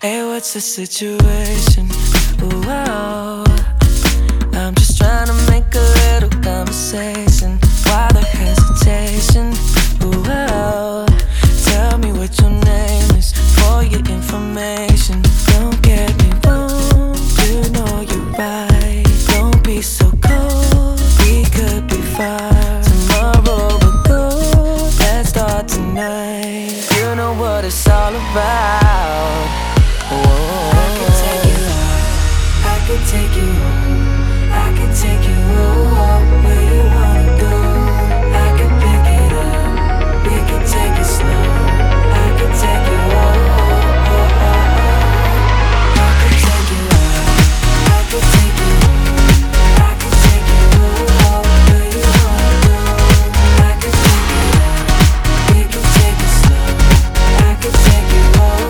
Hey, what's the situation? Ooh, oh. I'm just trying to make a little conversation. Why the hesitation? Ooh, oh. Tell me what your name is for your information. Don't get me wrong, you know you're right. Don't be so cold, we could be fine. Tomorrow we'll go, let's start tonight. You know what it's all about. I could take you out, I could take you home, I could take you home. Where you wanna go, I could pick it up, we could take it slow. I could take you home, I could take you out, I could take you home, I could take you home. Where you wanna go, I could pick it up, we could take it slow. I could take you home.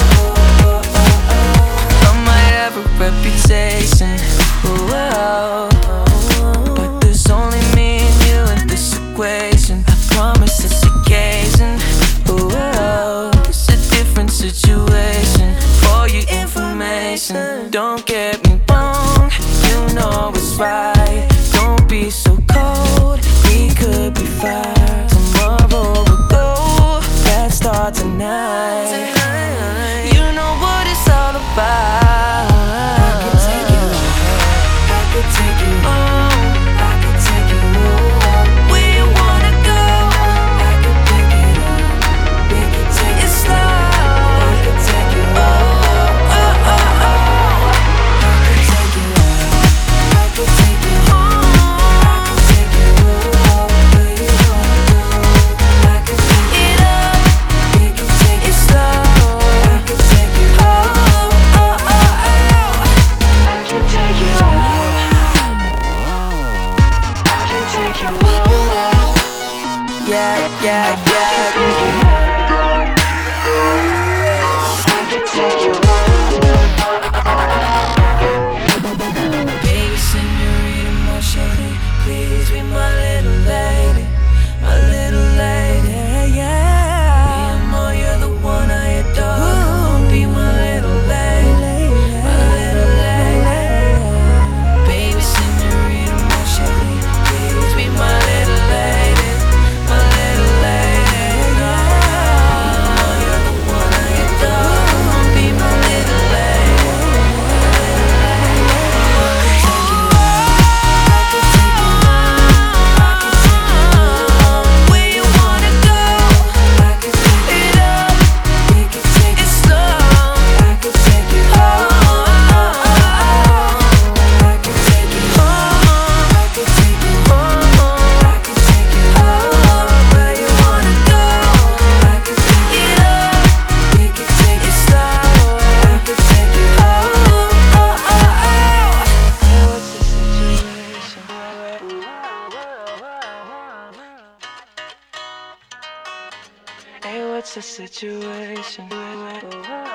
Reputation, whoa, but there's only me and you in this equation. I promise this occasion, whoa, it's a different situation. For your information, don't get me wrong, you know it's right. Don't be so cold, we could be fine. Tomorrow we'll go, let's start tonight. You know what it's all about. Yeah. Baby, senorita, my shorty, please be my little lady, my little lady, yeah. Me and more, you're the one I adore. Come on, be my little lady, my little lady. Baby, senorita, my shorty, please be my little lady, my little lady, yeah. Me and more, you're the one I adore. Come on, be my little lady. Hey, what's the situation?